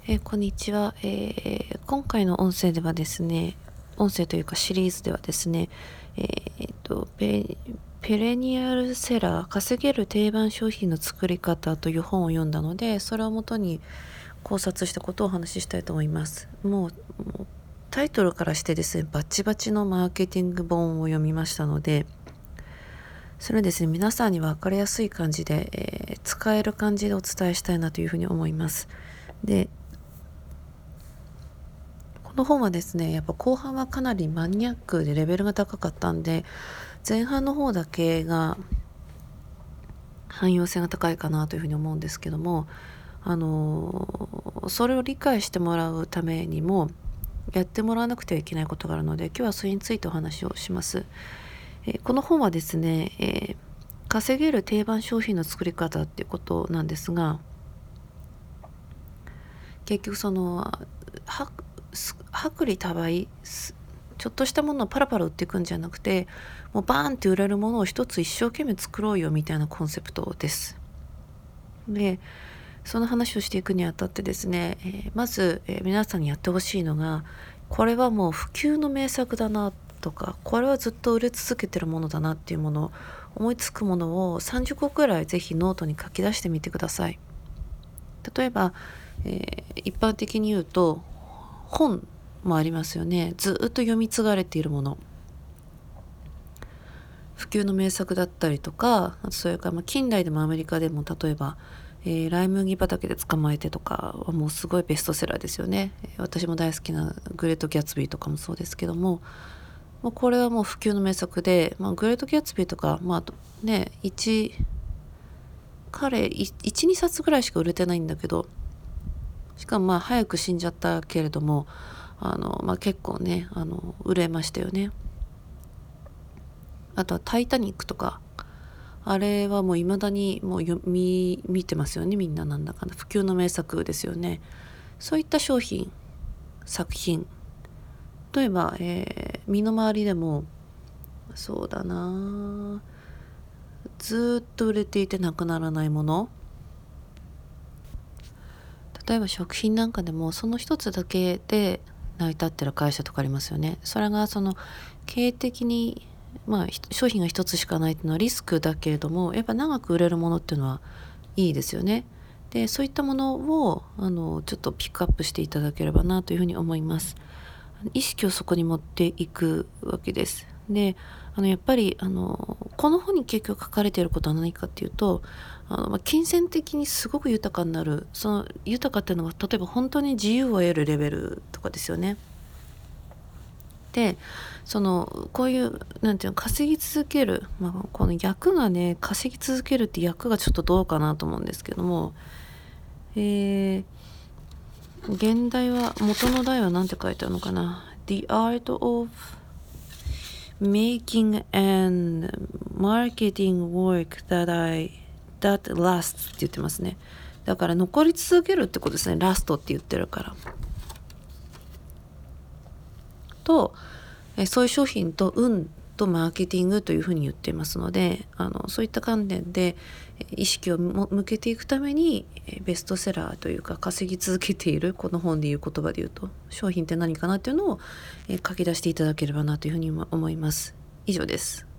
こんにちは、今回の音声ではですね、音声というかシリーズではですね、えペレニアルセラー、稼げる定番商品の作り方という本を読んだので、それをもとに考察したことをお話ししたいと思います。もうタイトルからしてですね、バチバチのマーケティング本を読みましたので、それをですね、皆さんに分かりやすい感じで、使える感じでお伝えしたいなというふうに思います。で、この本はですね、やっぱ後半はかなりマニアックでレベルが高かったんで、前半の方だけが汎用性が高いかなというふうに思うんですけども、それを理解してもらうためにもやってもらわなくてはいけないことがあるので、今日はそれについてお話をします。この本はですね、稼げる定番商品の作り方っていうことなんですが、結局薄利多売、ちょっとしたものをパラパラ売っていくんじゃなくて、もうバーンって売れるものを一つ一生懸命作ろうよみたいなコンセプトです。で、その話をしていくにあたってですね、まず、皆さんにやってほしいのが、これはもう普及の名作だなとか、これはずっと売れ続けてるものだなっていうもの、思いつくものを30個くらいぜひノートに書き出してみてください。例えば、一般的に言うと本もありますよね。ずっと読み継がれているもの、普及の名作だったりとか、あとそれから近代でもアメリカでも例えば、ライ麦畑で捕まえてとかはもうすごいベストセラーですよね。私も大好きなグレート・ギャツビーとかもそうですけども、もうこれはもう普及の名作で、グレート・ギャツビーとか、あとね、12冊ぐらいしか売れてないんだけど、しかも早く死んじゃったけれども、結構ね、売れましたよね。あとはタイタニックとか、あれはもう未だにもう見てますよね、みんな。なんだかな、普及の名作ですよね。そういった商品、作品、例えば、身の回りでもそうだな、ずっと売れていてなくならないもの、例えば食品なんかでもその一つだけで成り立ってる会社とかありますよね。それが経営的に、商品が一つしかないっていうのはリスクだけれども、やっぱ長く売れるものっていうのはいいですよね。で、そういったものをちょっとピックアップしていただければなというふうに思います。意識をそこに持っていくわけです。で、やっぱりこの本に結局書かれていることは何かっていうと、金銭的にすごく豊かになる、その豊かっていうのは例えば本当に自由を得るレベルとかですよね。で、こういうなんていうの、稼ぎ続ける、この役がね、稼ぎ続けるって役がちょっとどうかなと思うんですけども、現代は元の題は何て書いてあるのかな。 The art of making and marketing work that lasts って言ってますね。だから残り続けるってことですね。ラストって言ってるからと、そういう商品と運とマーケティングというふうに言っていますので、そういった観点で意識を向けていくために、ベストセラーというか稼ぎ続けている、この本でいう言葉で言うと商品って何かなっていうのを、書き出していただければなというふうに思います。以上です。